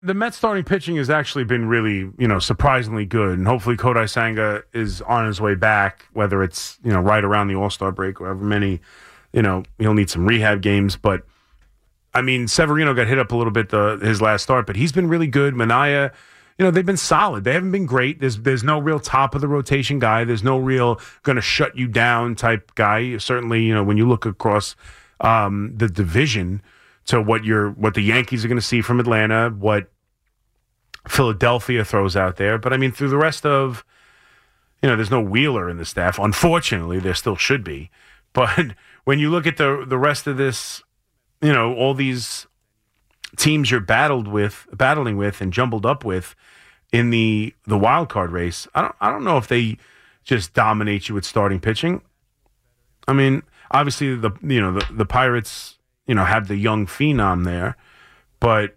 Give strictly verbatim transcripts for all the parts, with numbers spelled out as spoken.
the Mets starting pitching has actually been really, you know, surprisingly good. And hopefully Kodai Senga is on his way back, whether it's, you know, right around the All-Star break or however many, you know, he'll need some rehab games. But, I mean, Severino got hit up a little bit the, his last start, but he's been really good. Minaya, you know, they've been solid. They haven't been great. There's there's no real top-of-the-rotation guy. There's no real going-to-shut-you-down type guy. Certainly, you know, when you look across um, the division to what you're, what the Yankees are going to see from Atlanta, what Philadelphia throws out there. But, I mean, through the rest of, you know, there's no Wheeler in the staff. Unfortunately, there still should be. But when you look at the the rest of this, you know, all these teams you're battled with, battling with and jumbled up with in the the wild card race, I don't I don't know if they just dominate you with starting pitching. I mean, obviously the you know the, the Pirates, you know, have the young phenom there, but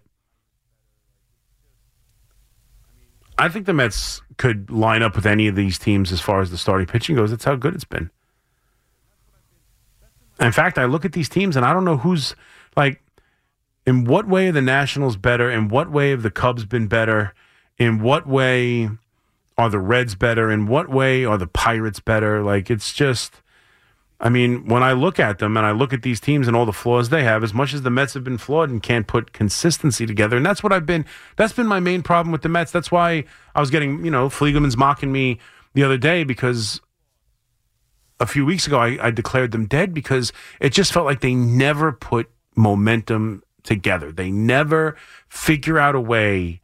I think the Mets could line up with any of these teams as far as the starting pitching goes. That's how good it's been. In fact, I look at these teams and I don't know who's, like, in what way are the Nationals better? In what way have the Cubs been better? In what way are the Reds better? In what way are the Pirates better? Like, it's just, I mean, when I look at them and I look at these teams and all the flaws they have, as much as the Mets have been flawed and can't put consistency together, and that's what I've been, that's been my main problem with the Mets. That's why I was getting, you know, Fliegelman's mocking me the other day because a few weeks ago I, I declared them dead because it just felt like they never put momentum together. They never figure out a way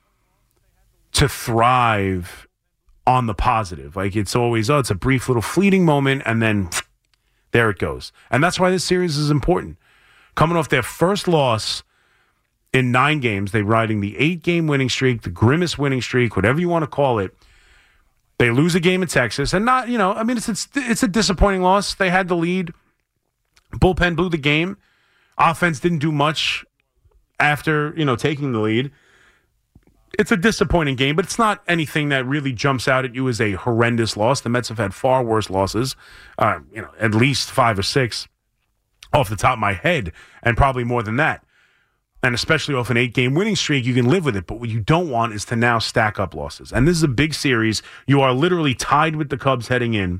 to thrive on the positive. Like, it's always, oh, it's a brief little fleeting moment, and then there it goes. And that's why this series is important. Coming off their first loss in nine games, they're riding the eight-game winning streak, the grimmest winning streak, whatever you want to call it. They lose a game in Texas, and not, you know, I mean, it's, it's it's a disappointing loss. They had the lead. Bullpen blew the game. Offense didn't do much after, you know, taking the lead. It's a disappointing game, but it's not anything that really jumps out at you as a horrendous loss. The Mets have had far worse losses, uh, you know, at least five or six off the top of my head, and probably more than that. And especially off an eight-game winning streak, you can live with it. But what you don't want is to now stack up losses. And this is a big series. You are literally tied with the Cubs heading in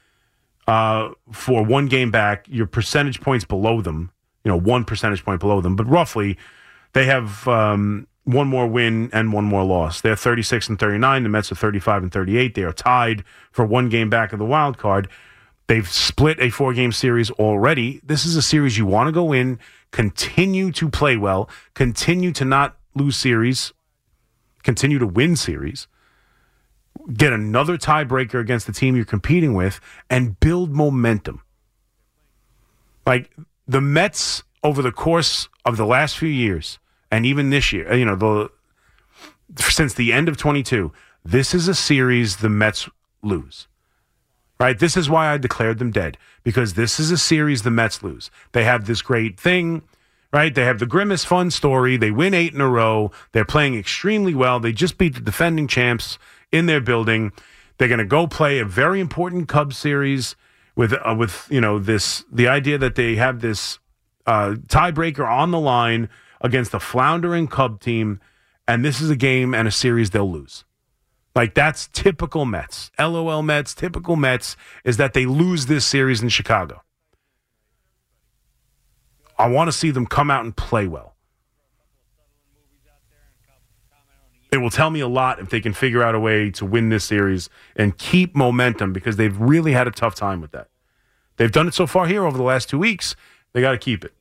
uh, for one game back. Your percentage points below them, you know, one percentage point below them. But roughly, they have um, one more win and one more loss. They're thirty-six and thirty-nine. The Mets are thirty-five and thirty-eight. They are tied for one game back of the wild card. They've split a four-game series already. This is a series you want to go in, continue to play well, continue to not lose series, continue to win series, get another tiebreaker against the team you're competing with, and build momentum. Like, the Mets, over the course of the last few years, and even this year, you know, the since the end of twenty-two, this is a series the Mets lose. Right? This is why I declared them dead, because this is a series the Mets lose. They have this great thing, right? They have the grimmest fun story. They win eight in a row. They're playing extremely well. They just beat the defending champs in their building. They're going to go play a very important Cubs series with, uh, with you know, this the idea that they have this uh, tiebreaker on the line against a floundering Cub team, and this is a game and a series they'll lose. Like, that's typical Mets. LOL Mets, typical Mets, is that they lose this series in Chicago. I want to see them come out and play well. It will tell me a lot if they can figure out a way to win this series and keep momentum, because they've really had a tough time with that. They've done it so far here over the last two weeks. They got to keep it.